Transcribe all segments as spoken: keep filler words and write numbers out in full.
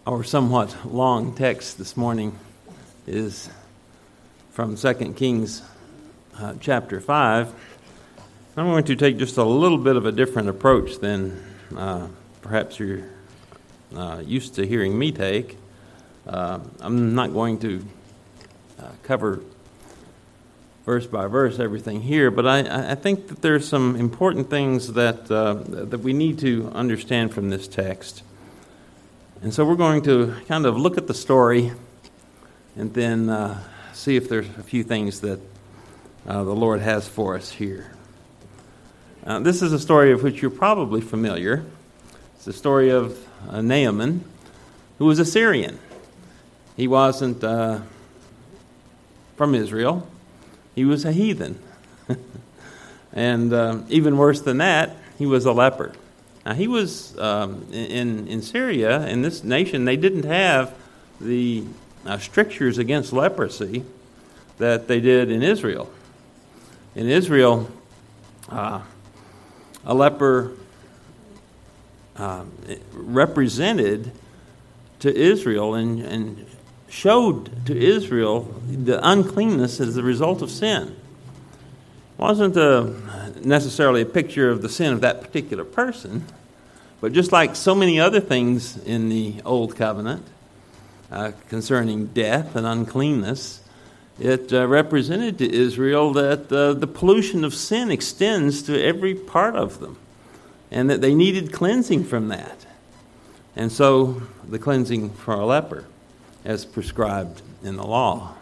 Our somewhat long text this morning is from Second Kings uh, chapter five. I'm going to take just a little bit of a different approach than uh, perhaps you're uh, used to hearing me take. Uh, I'm not going to uh, cover verse by verse everything here, but I, I think that there's some important things that uh, that we need to understand from this text. And so we're going to kind of look at the story and then uh, see if there's a few things that uh, the Lord has for us here. Uh, this is a story of which you're probably familiar. It's the story of uh, Naaman, who was a Syrian. He wasn't uh, from Israel. He was a heathen. and uh, even worse than that, he was a leper. Now, he was um, in in Syria, in this nation, they didn't have the uh, strictures against leprosy that they did in Israel. In Israel, uh, a leper uh, represented to Israel and, and showed to Israel the uncleanness as a result of sin. It wasn't a, necessarily a picture of the sin of that particular person, but just like so many other things in the Old Covenant uh, concerning death and uncleanness, it uh, represented to Israel that uh, the pollution of sin extends to every part of them, and that they needed cleansing from that. And so the cleansing for a leper, as prescribed in the law.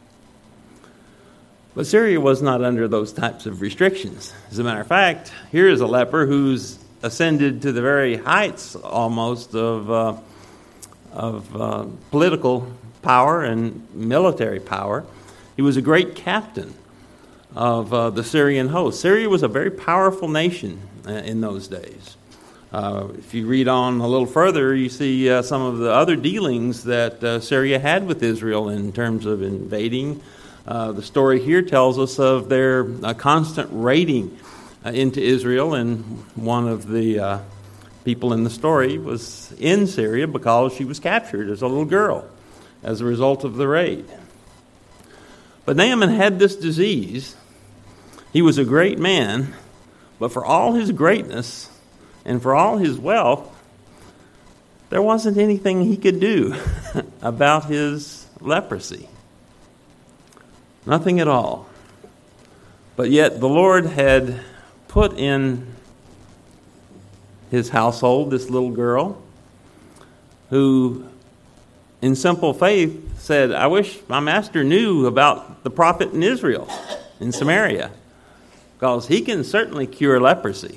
But Syria was not under those types of restrictions. As a matter of fact, here is a leper who's ascended to the very heights almost of uh, of uh, political power and military power. He was a great captain of uh, the Syrian host. Syria was a very powerful nation uh, in those days. Uh, if you read on a little further, you see uh, some of the other dealings that uh, Syria had with Israel in terms of invading. Uh, the story here tells us of their uh, constant raiding uh, into Israel, and one of the uh, people in the story was in Syria because she was captured as a little girl as a result of the raid. But Naaman had this disease. He was a great man, but for all his greatness and for all his wealth, there wasn't anything he could do about his leprosy. Nothing at all. But yet the Lord had put in his household this little girl who, in simple faith, said, I wish my master knew about the prophet in Israel, in Samaria, because he can certainly cure leprosy.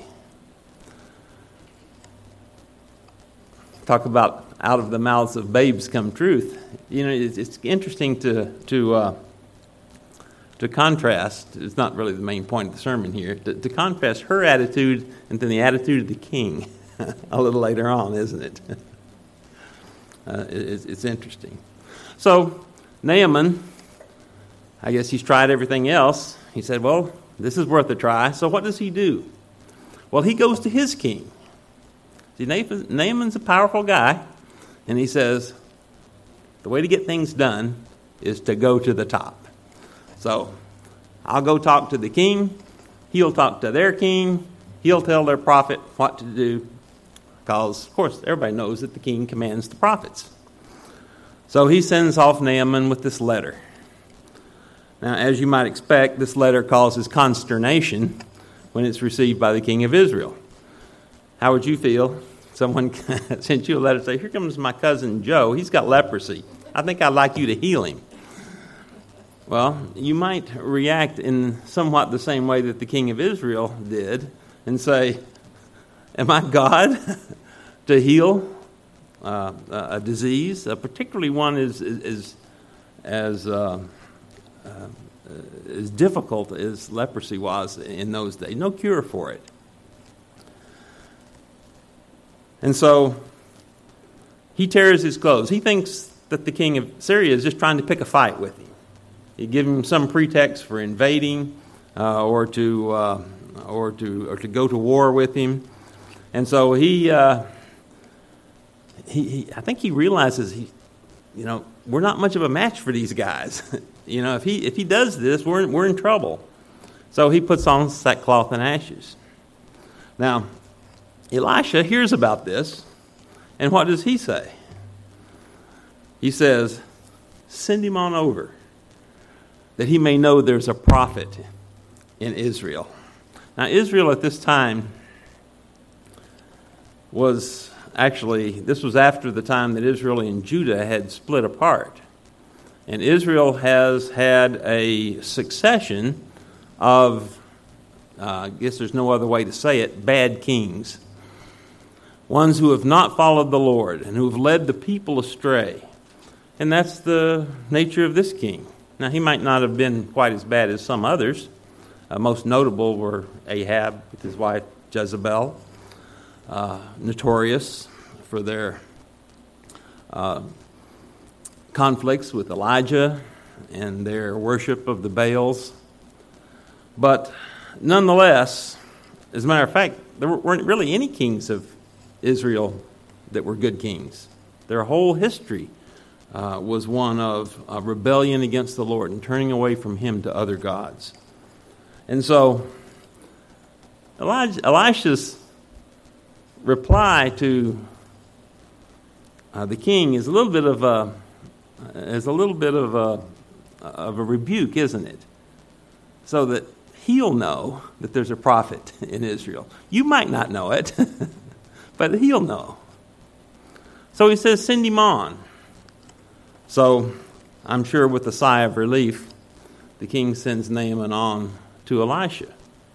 Talk about out of the mouths of babes come truth. You know, it's, it's interesting to to uh, to contrast. It's not really the main point of the sermon here. To, to contrast her attitude and then the attitude of the king a little later on, isn't it? uh, it it's, it's interesting. So Naaman, I guess he's tried everything else. He said, "Well, this is worth a try." So what does he do? Well, he goes to his king. See, Naaman's a powerful guy, and he says, the way to get things done is to go to the top. So, I'll go talk to the king, he'll talk to their king, he'll tell their prophet what to do, because, of course, everybody knows that the king commands the prophets. So he sends off Naaman with this letter. Now, as you might expect, this letter causes consternation when it's received by the king of Israel. How would you feel? Someone sent you a letter and say, here comes my cousin Joe. He's got leprosy. I think I'd like you to heal him. Well, you might react in somewhat the same way that the king of Israel did and say, am I God to heal uh, a disease, uh, particularly one as, as, as, uh, uh, as difficult as leprosy was in those days? No cure for it. And so he tears his clothes. He thinks that the king of Syria is just trying to pick a fight with him. He gives him some pretext for invading uh, or to uh, or to or to go to war with him. And so he uh, he, he I think he realizes he, you know, we're not much of a match for these guys. You know, if he if he does this, we're in, we're in trouble. So he puts on sackcloth and ashes. Now, Elisha hears about this, and what does he say? He says, "Send him on over, that he may know there's a prophet in Israel." Now, Israel at this time was actually, this was after the time that Israel and Judah had split apart. And Israel has had a succession of, uh, I guess there's no other way to say it, bad kings. Ones who have not followed the Lord and who have led the people astray. And that's the nature of this king. Now, he might not have been quite as bad as some others. Uh, most notable were Ahab with his wife Jezebel, uh, notorious for their uh, conflicts with Elijah and their worship of the Baals. But nonetheless, as a matter of fact, there weren't really any kings of Israel that were good kings. Their whole history uh, was one of uh, rebellion against the Lord and turning away from Him to other gods. And so, Elijah, Elisha's reply to uh, the king is a little bit of a is a little bit of a of a rebuke, isn't it? So that he'll know that there's a prophet in Israel. You might not know it, but he'll know. So he says, "Send him on." So I'm sure with a sigh of relief, the king sends Naaman on to Elisha.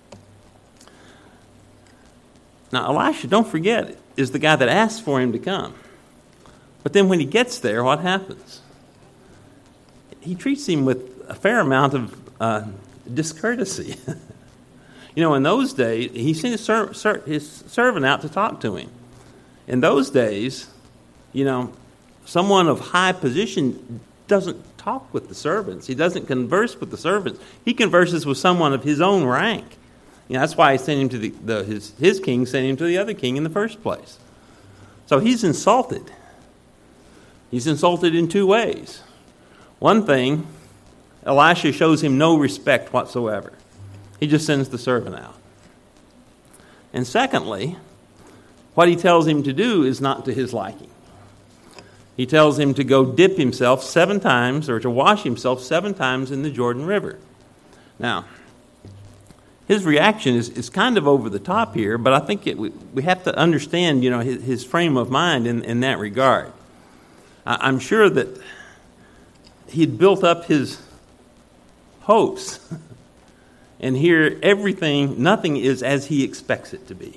Now, Elisha, don't forget, is the guy that asked for him to come. But then when he gets there, what happens? He treats him with a fair amount of uh, discourtesy. You know, in those days, he sent his, ser- ser- his servant out to talk to him. In those days, you know, someone of high position doesn't talk with the servants. He doesn't converse with the servants. He converses with someone of his own rank. You know, that's why he sent him to the, the his his king sent him to the other king in the first place. So he's insulted. He's insulted in two ways. One thing, Elisha shows him no respect whatsoever. He just sends the servant out. And secondly, what he tells him to do is not to his liking. He tells him to go dip himself seven times, or to wash himself seven times in the Jordan River. Now, his reaction is, is kind of over the top here, but I think it, we, we have to understand, you know, his, his frame of mind in, in that regard. I, I'm sure that he'd built up his hopes, and here everything, nothing is as he expects it to be.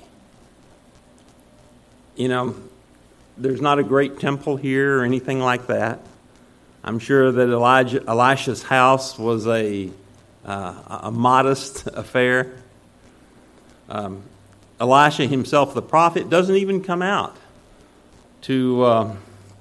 You know, there's not a great temple here or anything like that. I'm sure that Elijah, Elisha's house was a uh, a modest affair. Um, Elisha himself, the prophet, doesn't even come out to uh,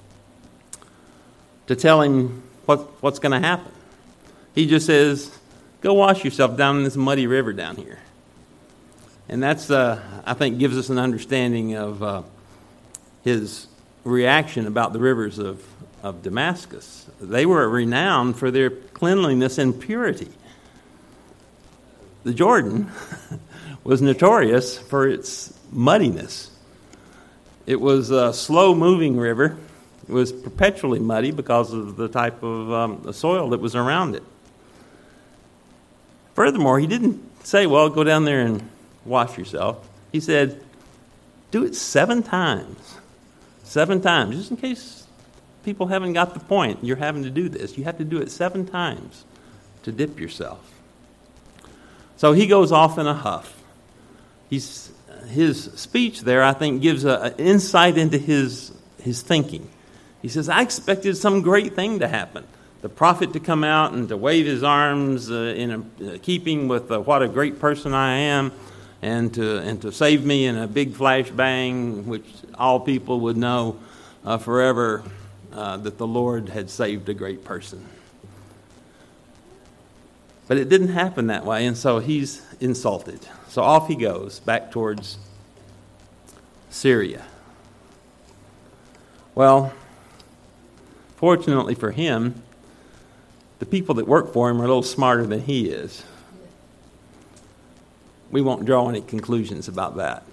to tell him what what's going to happen. He just says, "Go wash yourself down in this muddy river down here." And that's, uh, I think, gives us an understanding of uh, his reaction about the rivers of, of Damascus. They were renowned for their cleanliness and purity. The Jordan was notorious for its muddiness. It was a slow-moving river. It was perpetually muddy because of the type of um, the soil that was around it. Furthermore, he didn't say, well, go down there and wash yourself. He said, do it seven times. Seven times. Just in case people haven't got the point, you're having to do this. You have to do it seven times to dip yourself. So he goes off in a huff. He's, his speech there, I think, gives an insight into his, his thinking. He says, I expected some great thing to happen. The prophet to come out and to wave his arms uh, in a, uh, keeping with uh, what a great person I am, and to and to save me in a big flashbang, which all people would know uh, forever uh, that the Lord had saved a great person. But it didn't happen that way, and so he's insulted. So off he goes, back towards Syria. Well, fortunately for him, the people that work for him are a little smarter than he is. We won't draw any conclusions about that.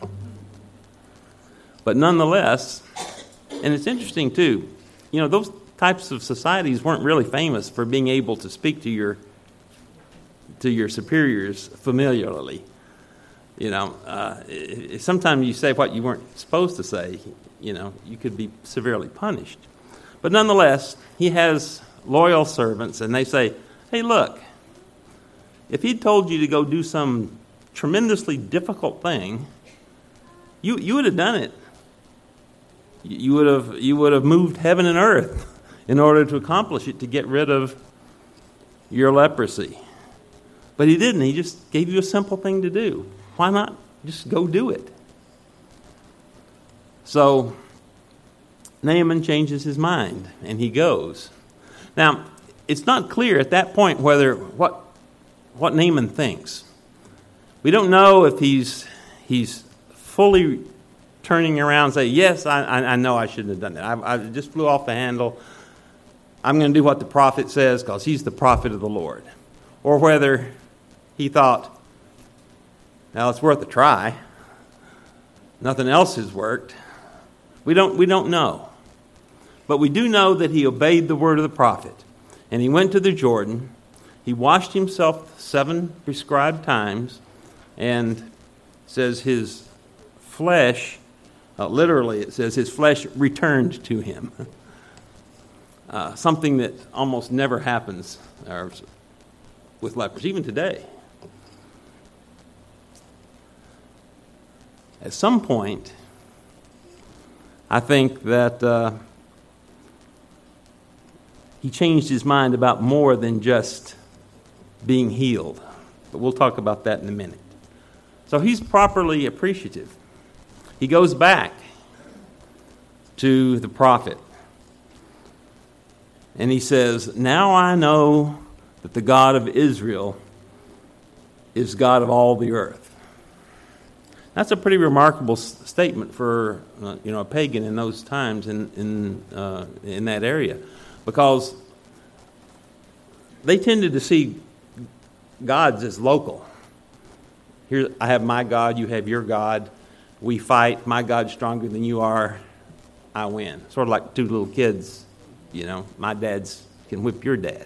But nonetheless, and it's interesting too, you know, those types of societies weren't really famous for being able to speak to your to your superiors familiarly. You know, uh, if sometimes you say what you weren't supposed to say, you know, you could be severely punished. But nonetheless, he has loyal servants, and they say, hey, look, if he'd told you to go do some tremendously difficult thing, you you would have done it. You would have you would have moved heaven and earth in order to accomplish it, to get rid of your leprosy. But he didn't. He just gave you a simple thing to do. Why not just go do it? So Naaman changes his mind, and he goes. Now, it's not clear at that point whether what what Naaman thinks. We don't know if he's he's fully turning around and say, yes, I, I know I shouldn't have done that. I, I just flew off the handle. I'm going to do what the prophet says because he's the prophet of the Lord. Or whether he thought, now it's worth a try. Nothing else has worked. We don't, we don't know. But we do know that he obeyed the word of the prophet. And he went to the Jordan. He washed himself seven prescribed times. And says his flesh, uh, literally it says his flesh returned to him. uh, something that almost never happens uh, with lepers, even today. At some point, I think that uh, he changed his mind about more than just being healed. But we'll talk about that in a minute. So he's properly appreciative. He goes back to the prophet. And he says, now I know that the God of Israel is God of all the earth. That's a pretty remarkable s- statement for uh, you know a pagan in those times in in uh, in that area, because they tended to see gods as local. Here, I have my God, you have your God. We fight. My God's stronger than you are. I win. Sort of like two little kids, you know. My dad's can whip your dad.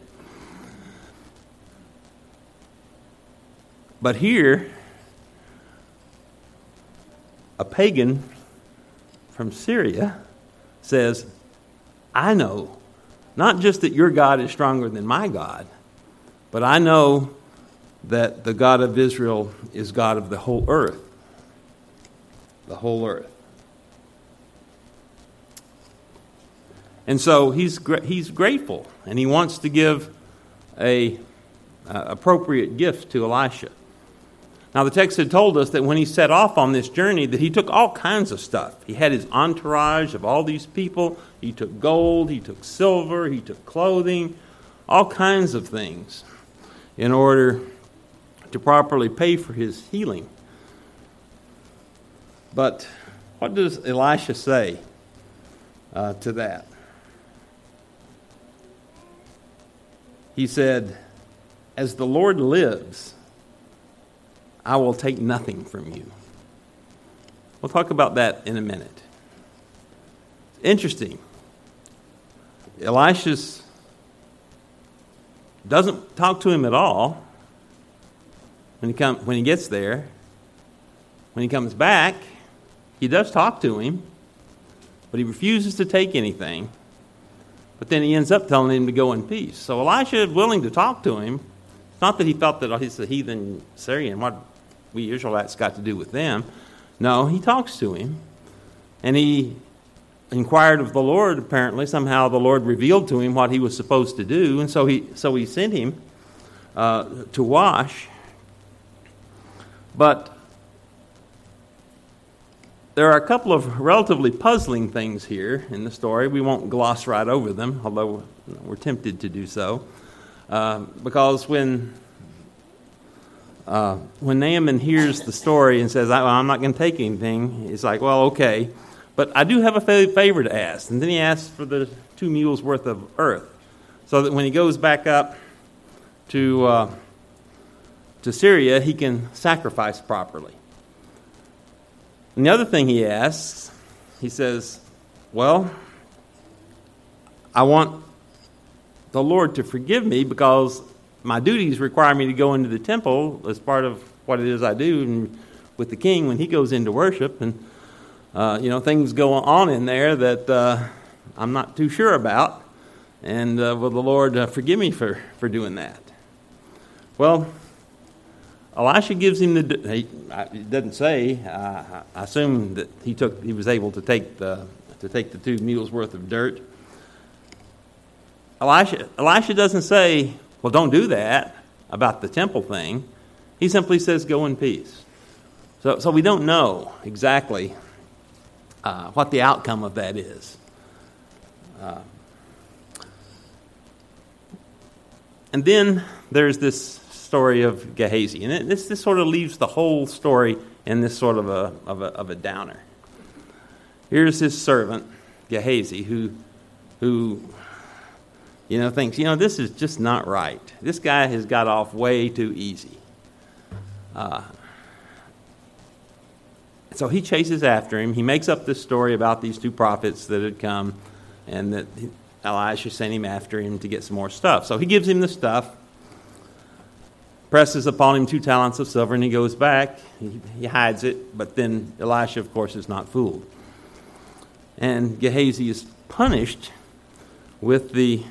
But here, a pagan from Syria says, I know not just that your God is stronger than my God, but I know that the God of Israel is God of the whole earth. The whole earth. And so he's he's grateful, and he wants to give a uh, appropriate gift to Elisha. Now, the text had told us that when he set off on this journey, that he took all kinds of stuff. He had his entourage of all these people. He took gold, he took silver, he took clothing, all kinds of things in order to properly pay for his healing. But what does Elisha say uh, to that? He said, as the Lord lives, I will take nothing from you. We'll talk about that in a minute. Interesting. Elisha doesn't talk to him at all when he come, when he gets there. When he comes back, he does talk to him, but he refuses to take anything. But then he ends up telling him to go in peace. So Elisha is willing to talk to him. It's not that he felt that he's a heathen Syrian. What we Israelites got to do with them. No, he talks to him. And he inquired of the Lord, apparently. Somehow the Lord revealed to him what he was supposed to do. And so he so he sent him uh, to wash. But there are a couple of relatively puzzling things here in the story. We won't gloss right over them, although we're tempted to do so. Uh, because when uh, when Naaman hears the story and says, I'm not going to take anything, he's like, well, okay. But I do have a favor to ask. And then he asks for the two mules worth of earth, so that when he goes back up to uh, to Syria, he can sacrifice properly. And the other thing he asks, he says, well, I want the Lord to forgive me because my duties require me to go into the temple as part of what it is I do and with the king when he goes into worship. And, uh, you know, things go on in there that uh, I'm not too sure about. And uh, will the Lord uh, forgive me for, for doing that? Well, Elisha gives him the. He, it doesn't say. Uh, I assume that he took. He was able to take the to take the two mules worth of dirt. Elisha. Elisha doesn't say, "Well, don't do that," about the temple thing. He simply says, "Go in peace." So, so we don't know exactly uh, what the outcome of that is. Uh, and then there's this story of Gehazi, and this this sort of leaves the whole story in this sort of a of a of a downer. Here's his servant Gehazi, who who you know thinks, you know, this is just not right. This guy has got off way too easy. Uh, so he chases after him. He makes up this story about these two prophets that had come, and that Elisha sent him after him to get some more stuff. So he gives him the stuff, presses upon him two talents of silver, and he goes back. He, he hides it, but then Elisha, of course, is not fooled. And Gehazi is punished with the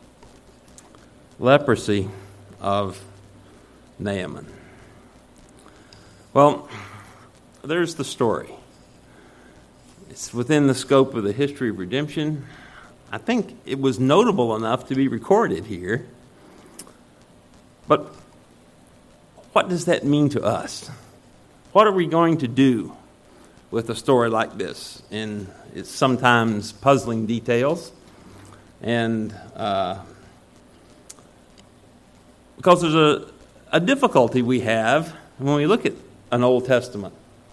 leprosy of Naaman. Well, there's the story. It's within the scope of the history of redemption. I think it was notable enough to be recorded here. But what does that mean to us? What are we going to do with a story like this in its sometimes puzzling details? And uh, because there's a, a difficulty we have when we look at an Old Testament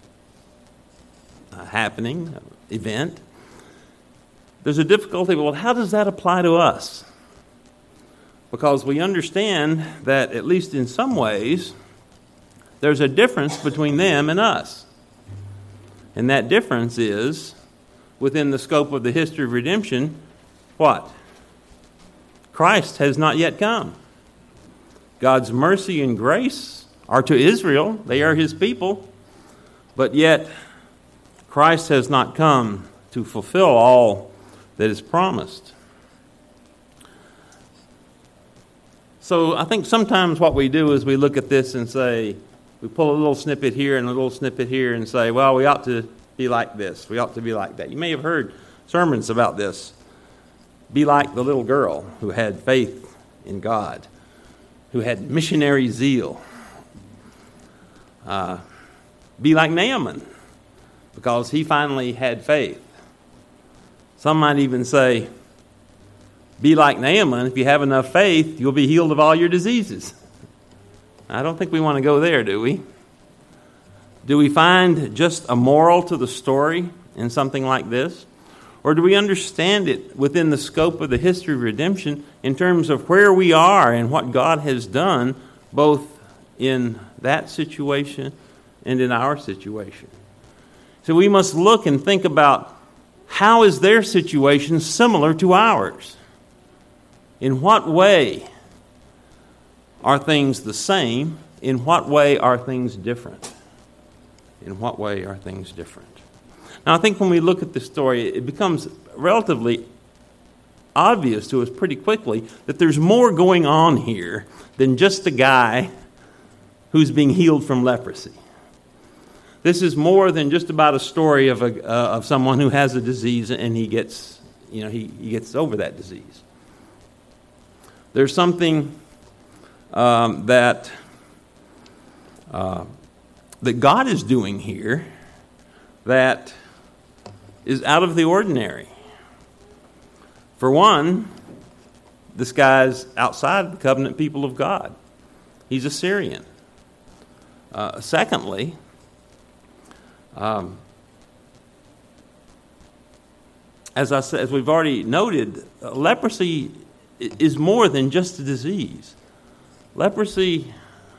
uh, happening, event. There's a difficulty, well, how does that apply to us? Because we understand that, at least in some ways, there's a difference between them and us. And that difference is, within the scope of the history of redemption, what? Christ has not yet come. God's mercy and grace are to Israel. They are his people. But yet, Christ has not come to fulfill all that is promised. So I think sometimes what we do is we look at this and say, we pull a little snippet here and a little snippet here and say, well, we ought to be like this. We ought to be like that. You may have heard sermons about this. Be like the little girl who had faith in God, who had missionary zeal. Uh, be like Naaman, because he finally had faith. Some might even say, be like Naaman. If you have enough faith, you'll be healed of all your diseases. I don't think we want to go there, do we? Do we find just a moral to the story in something like this? Or do we understand it within the scope of the history of redemption in terms of where we are and what God has done, both in that situation and in our situation? So we must look and think about, how is their situation similar to ours? In what way are things the same? In what way are things different? In what way are things different? Now, I think when we look at this story, it becomes relatively obvious to us pretty quickly that there's more going on here than just a guy who's being healed from leprosy. This is more than just about a story of a uh, of someone who has a disease and he gets, you know, he, he gets over that disease. There's something um, that uh, that God is doing here that is out of the ordinary. For one, this guy's outside the covenant people of God. He's a Syrian. Uh, secondly, um, as I said, as we've already noted, uh, leprosy is more than just a disease. Leprosy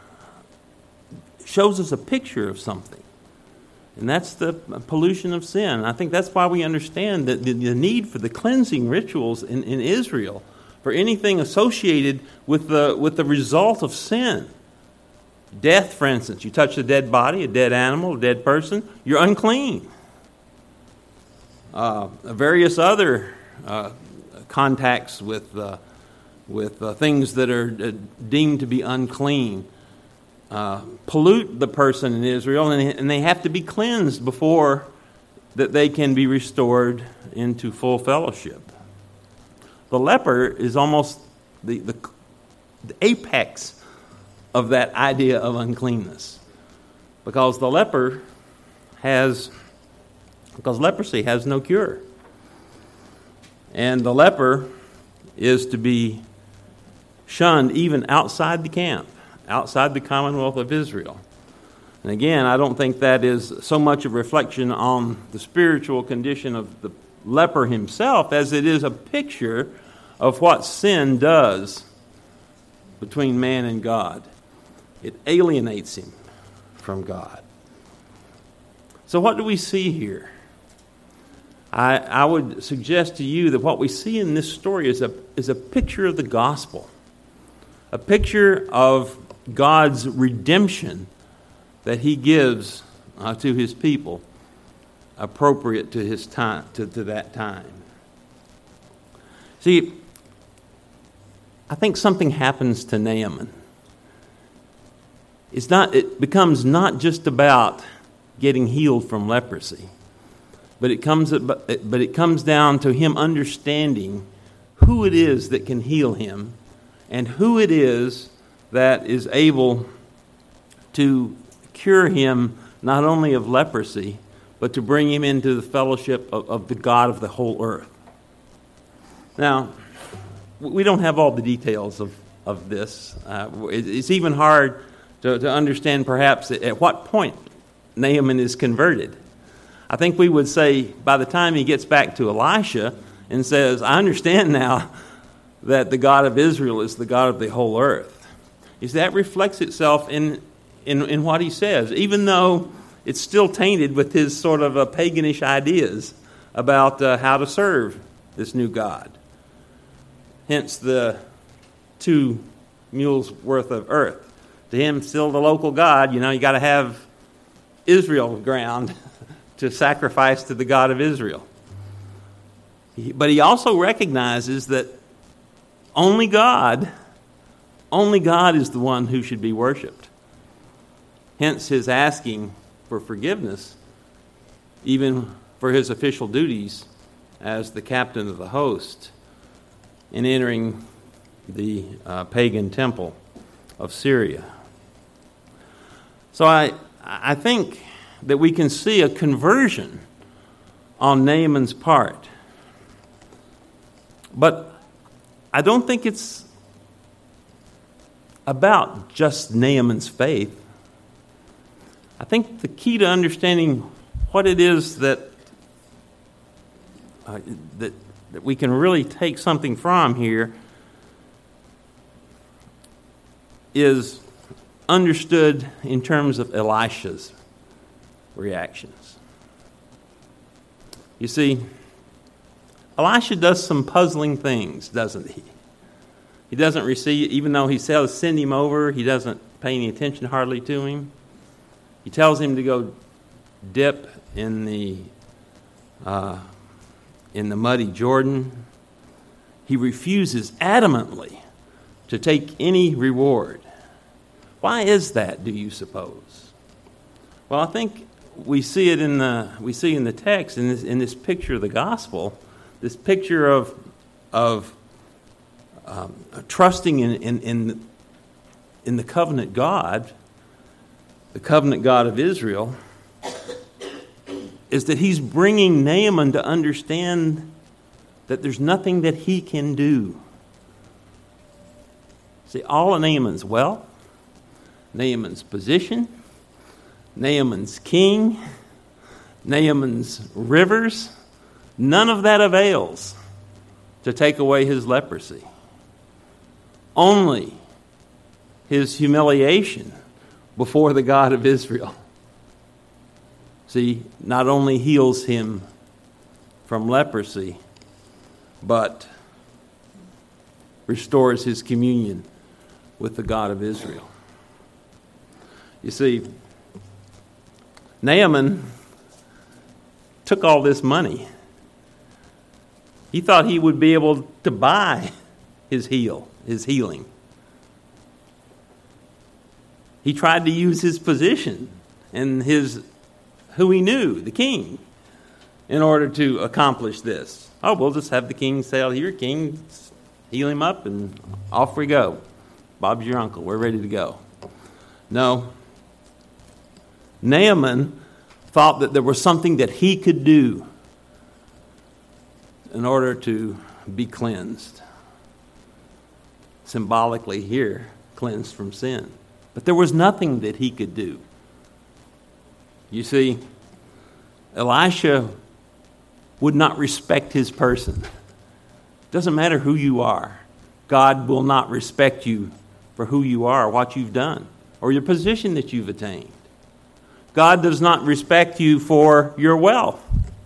shows us a picture of something, and that's the pollution of sin. I think that's why we understand that the, the need for the cleansing rituals in, in Israel for anything associated with the with the result of sin. Death, for instance, you touch a dead body, a dead animal, a dead person, you're unclean. Uh, various other uh, contacts with uh, with uh, things that are uh, deemed to be unclean uh, pollute the person in Israel, and, and they have to be cleansed before that they can be restored into full fellowship. The leper is almost the, the, the apex of that idea of uncleanness, because the leper has, because leprosy has no cure. And the leper is to be shunned even outside the camp, outside the Commonwealth of Israel. And again, I don't think that is so much a reflection on the spiritual condition of the leper himself as it is a picture of what sin does between man and God. It alienates him from God. So what do we see here? I, I would suggest to you that what we see in this story is a, is a picture of the gospel, a picture of God's redemption that he gives uh, to his people, appropriate to his time, to, to that time. See, I think something happens to Naaman. It's not, it becomes not just about getting healed from leprosy, but it comes, but it comes down to him understanding who it is that can heal him and who it is that is able to cure him not only of leprosy, but to bring him into the fellowship of, of the God of the whole earth. Now, we don't have all the details of, of this. Uh, it's even hard to, to understand perhaps at what point Naaman is converted. I think we would say by the time he gets back to Elisha and says, I understand now that the God of Israel is the God of the whole earth. You see, that reflects itself in, in, in what he says, even though it's still tainted with his sort of uh, paganish ideas about uh, how to serve this new God. Hence the two mules worth of earth. To him, still the local God. You know, you got to have Israel ground to sacrifice to the God of Israel. But he also recognizes that only God, only God is the one who should be worshipped. Hence his asking for forgiveness, even for his official duties as the captain of the host in entering the uh, pagan temple of Syria. So I, I think that we can see a conversion on Naaman's part. But I don't think it's about just Naaman's faith. I think the key to understanding what it is that uh, that that we can really take something from here is understood in terms of Elisha's reactions. You see, Elisha does some puzzling things, doesn't he? He doesn't receive, even though he says send him over, he doesn't pay any attention hardly to him. He tells him to go dip in the uh, in the muddy Jordan. He refuses adamantly to take any reward. Why is that, do you suppose? Well, I think we see it in the we see in the text, in this in this picture of the gospel, this picture of of um, trusting in in in, in the covenant God, the covenant God of Israel, is that he's bringing Naaman to understand that there's nothing that he can do. See, all of Naaman's wealth, Naaman's position, Naaman's king, Naaman's rivers, None of that avails to take away his leprosy. Only his humiliation before the God of Israel, see, not only heals him from leprosy, but restores his communion with the God of Israel. You see, Naaman took all this money. He thought he would be able to buy his heal, his healing. He tried to use his position and his who he knew, the king, in order to accomplish this. Oh, we'll just have the king say, here, king, heal him up, and off we go. Bob's your uncle. We're ready to go. No. Naaman thought that there was something that he could do in order to be cleansed. Symbolically here, cleansed from sin. But there was nothing that he could do. You see, Elisha would not respect his person. Doesn't matter who you are. God will not respect you for who you are, what you've done, or your position that you've attained. God does not respect you for your wealth.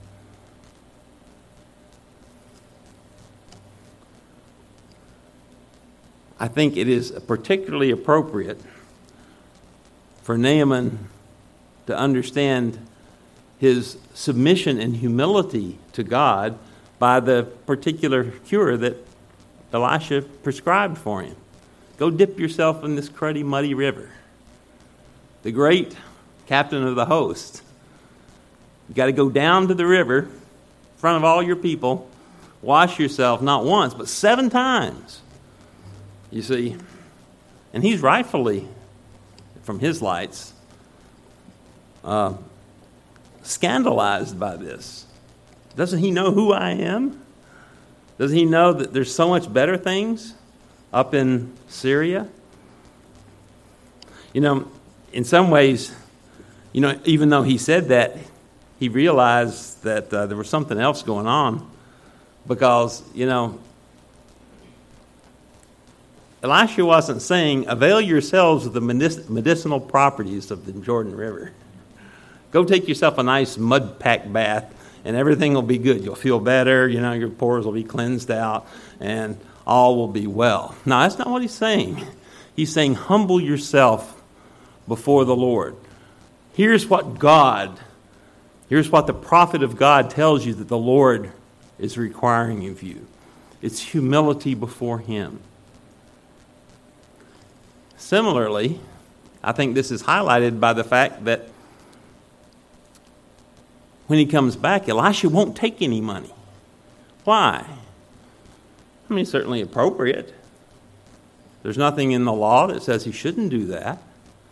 I think it is particularly appropriate for Naaman to understand his submission and humility to God by the particular cure that Elisha prescribed for him. Go dip yourself in this cruddy, muddy river. The great captain of the host. You got to go down to the river in front of all your people, wash yourself not once, but seven times. You see, and he's rightfully, from his lights, uh, scandalized by this. Doesn't he know who I am? Doesn't he know that there's so much better things up in Syria? You know, in some ways, you know, even though he said that, he realized that uh, there was something else going on, because, you know, Elisha wasn't saying, avail yourselves of the medicinal properties of the Jordan River. Go take yourself a nice mud pack bath and everything will be good. You'll feel better, you know, your pores will be cleansed out and all will be well. No, that's not what he's saying. He's saying, humble yourself before the Lord. Here's what God, here's what the prophet of God tells you that the Lord is requiring of you. It's humility before him. Similarly, I think this is highlighted by the fact that when he comes back, Elisha won't take any money. Why? I mean, it's certainly appropriate. There's nothing in the law that says he shouldn't do that.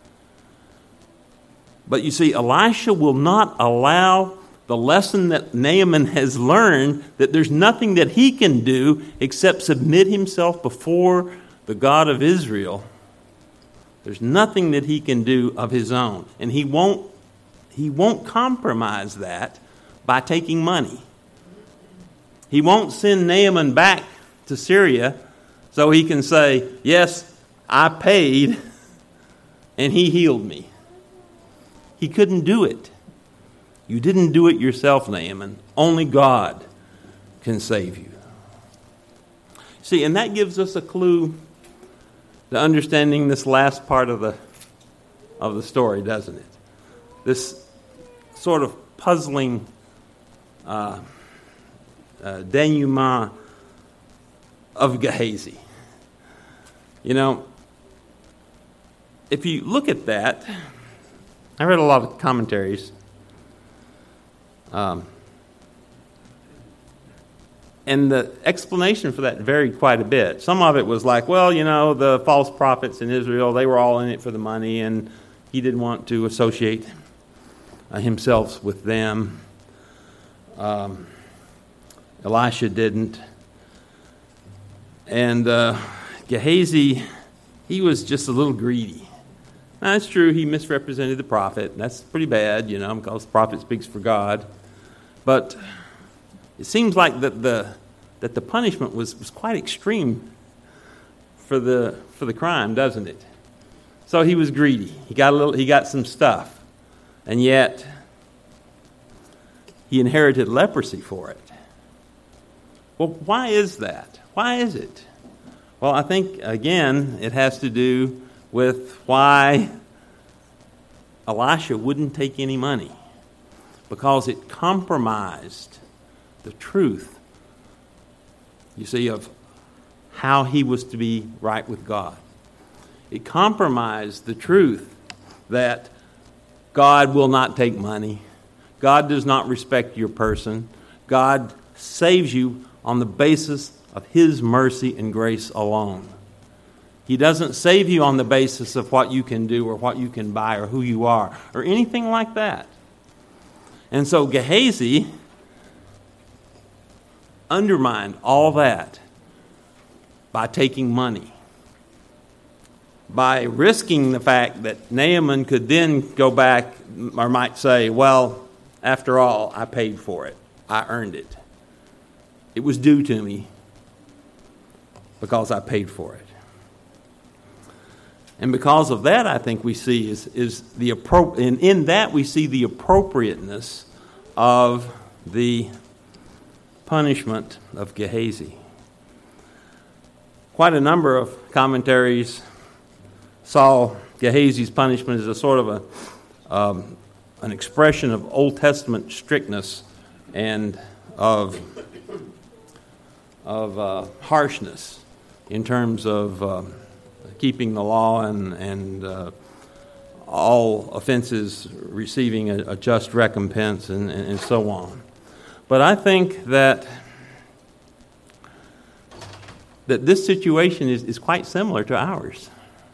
But you see, Elisha will not allow the lesson that Naaman has learned, that there's nothing that he can do except submit himself before the God of Israel. There's nothing that he can do of his own. And he won't, he won't compromise that by taking money. He won't send Naaman back to Syria so he can say, yes, I paid and he healed me. He couldn't do it. You didn't do it yourself, Naaman. Only God can save you. See, and that gives us a clue to understanding this last part of the of the story, doesn't it? This sort of puzzling uh, uh, denouement of Gehazi. You know, if you look at that, I read a lot of commentaries. Um, and the explanation for that varied quite a bit. Some of it was like, well, you know, the false prophets in Israel, they were all in it for the money, and he didn't want to associate uh, himself with them. Um, Elisha didn't. And uh, Gehazi, he was just a little greedy. Now, it's true, he misrepresented the prophet. That's pretty bad, you know, because the prophet speaks for God. But It seems like that the that the punishment was, was quite extreme for the for the crime, doesn't it? So he was greedy. He got a little he got some stuff. And yet he inherited leprosy for it. Well, why is that? Why is it? Well, I think, again, it has to do with why Elisha wouldn't take any money. Because it compromised the truth, you see, of how he was to be right with God. It compromised the truth that God will not take money. God does not respect your person. God saves you on the basis of His mercy and grace alone. He doesn't save you on the basis of what you can do or what you can buy or who you are or anything like that. And so Gehazi undermined all that by taking money, by risking the fact that Naaman could then go back or might say, well, after all, I paid for it. I earned it. It was due to me because I paid for it. And because of that, I think we see is, is the appro- and in that we see the appropriateness of the punishment of Gehazi. Quite a number of commentaries saw Gehazi's punishment as a sort of a um, an expression of Old Testament strictness and of of uh, harshness in terms of uh, keeping the law and and uh, all offenses receiving a, a just recompense and, and, and so on. But I think that that this situation is, is quite similar to ours.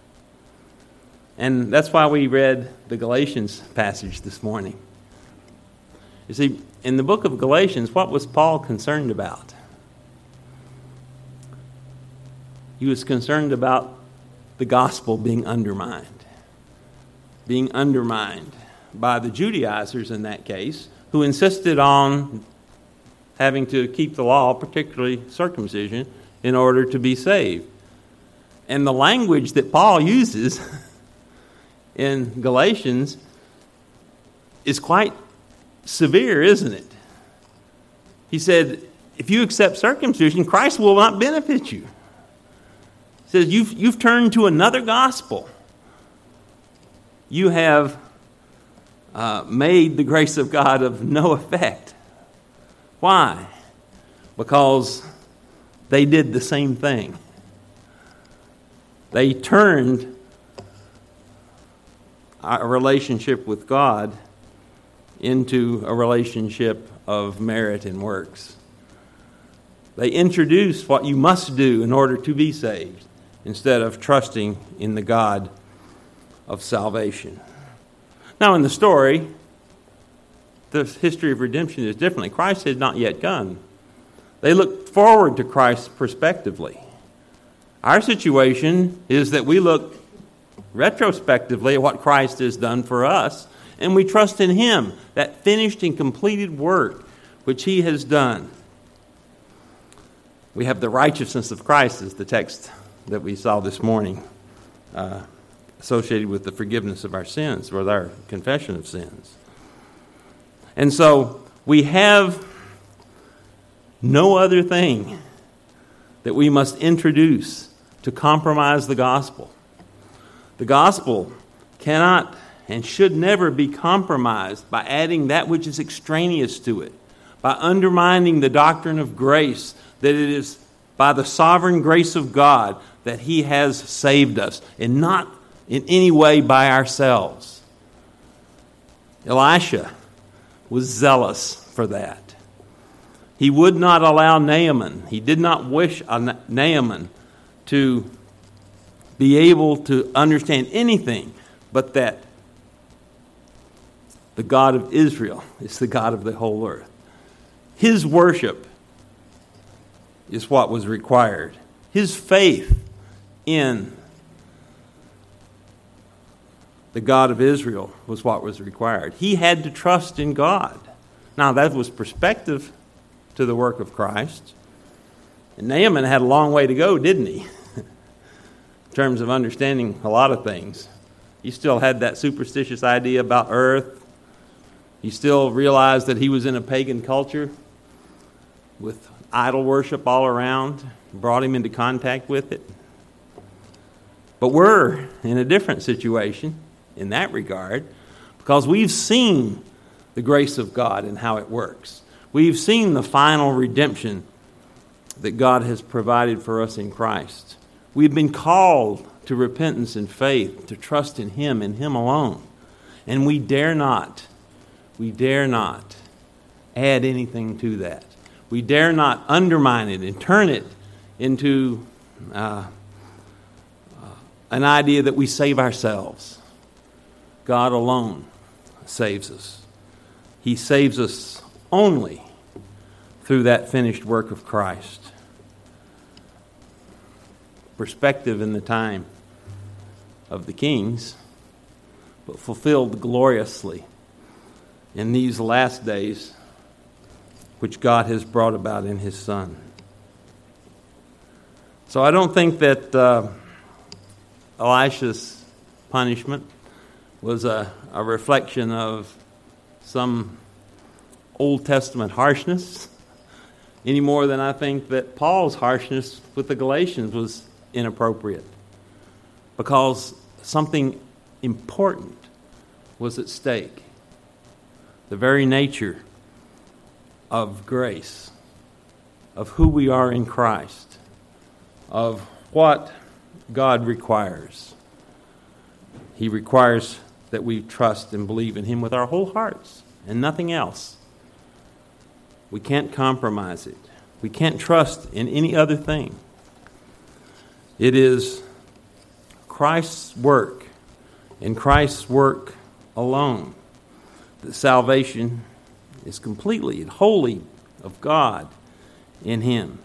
And that's why we read the Galatians passage this morning. You see, in the book of Galatians, what was Paul concerned about? He was concerned about the gospel being undermined. Being undermined by the Judaizers in that case, who insisted on having to keep the law, particularly circumcision, in order to be saved. And the language that Paul uses in Galatians is quite severe, isn't it? He said, if you accept circumcision, Christ will not benefit you. He says, you've, you've turned to another gospel. You have uh, made the grace of God of no effect. Why? Because they did the same thing. They turned a relationship with God into a relationship of merit and works. They introduced what you must do in order to be saved instead of trusting in the God of salvation. Now in the story, the history of redemption is differently. Christ had not yet come. They looked forward to Christ prospectively. Our situation is that we look retrospectively at what Christ has done for us, and we trust in Him, that finished and completed work which He has done. We have the righteousness of Christ as the text that we saw this morning, uh, associated with the forgiveness of our sins, with our confession of sins. And so we have no other thing that we must introduce to compromise the gospel. The gospel cannot and should never be compromised by adding that which is extraneous to it, by undermining the doctrine of grace, that it is by the sovereign grace of God that He has saved us, and not in any way by ourselves. Elisha was zealous for that. He would not allow Naaman, he did not wish Naaman to be able to understand anything but that the God of Israel is the God of the whole earth. His worship is what was required. His faith in the God of Israel was what was required. He had to trust in God. Now, that was perspective. to the work of Christ. And Naaman had a long way to go, didn't he? In terms of understanding a lot of things. He still had that superstitious idea about earth. He still realized that he was in a pagan culture with idol worship all around. Brought him into contact with it. But we're in a different situation in that regard because we've seen the grace of God and how it works. We've seen the final redemption that God has provided for us in Christ. We've been called to repentance and faith, to trust in Him and Him alone. And we dare not, we dare not add anything to that. We dare not undermine it and turn it into uh, uh, an idea that we save ourselves. God alone saves us. He saves us only through that finished work of Christ. Perspective in the time of the kings, but fulfilled gloriously in these last days, which God has brought about in His Son. So I don't think that uh, Elisha's punishment was a, a reflection of some Old Testament harshness, any more than I think that Paul's harshness with the Galatians was inappropriate, because something important was at stake. The very nature of grace, of who we are in Christ, of what God requires. He requires that we trust and believe in Him with our whole hearts and nothing else. We can't compromise it. We can't trust in any other thing. It is Christ's work, and Christ's work alone, that salvation is completely and wholly of God in Him.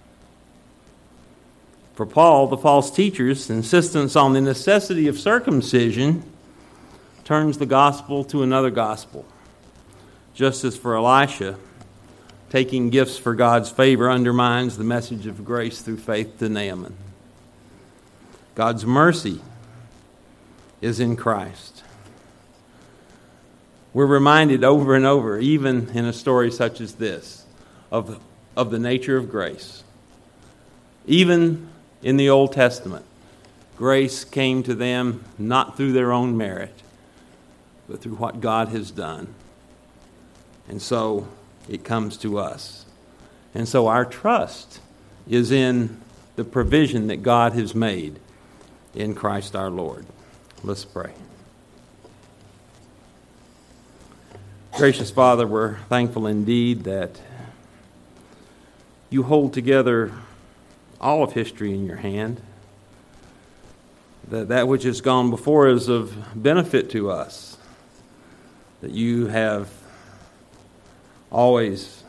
For Paul, the false teacher's insistence on the necessity of circumcision turns the gospel to another gospel. Just as for Elisha, taking gifts for God's favor undermines the message of grace through faith to Naaman. God's mercy is in Christ. We're reminded over and over, even in a story such as this, of, of the nature of grace. Even in the Old Testament, grace came to them not through their own merit, but through what God has done. And so it comes to us. And so our trust is in the provision that God has made in Christ our Lord. Let's pray. Gracious Father, we're thankful indeed that you hold together all of history in your hand, that that which has gone before is of benefit to us, that you have always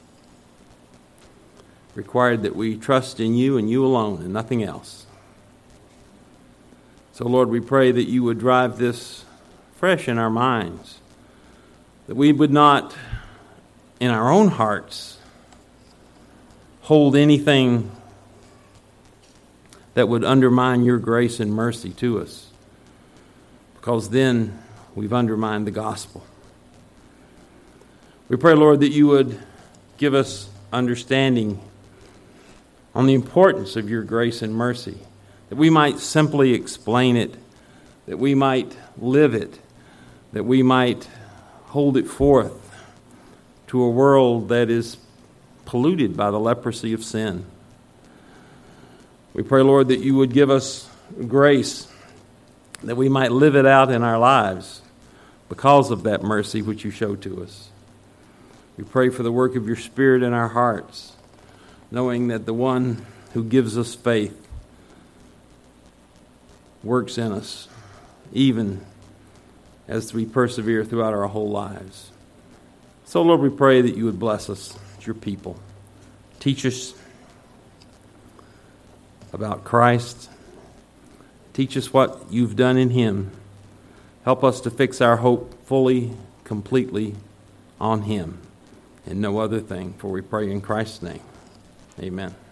required that we trust in you and you alone and nothing else. So, Lord, we pray that you would drive this fresh in our minds, that we would not, in our own hearts, hold anything that would undermine your grace and mercy to us, because then we've undermined the gospel. We pray, Lord, that you would give us understanding on the importance of your grace and mercy, that we might simply explain it, that we might live it, that we might hold it forth to a world that is polluted by the leprosy of sin. We pray, Lord, that you would give us grace, that we might live it out in our lives because of that mercy which you show to us. We pray for the work of your Spirit in our hearts, knowing that the one who gives us faith works in us, even as we persevere throughout our whole lives. So, Lord, we pray that you would bless us, your people. Teach us about Christ. Teach us what you've done in him. Help us to fix our hope fully, completely on him. and no other thing. For we pray in Christ's name. Amen.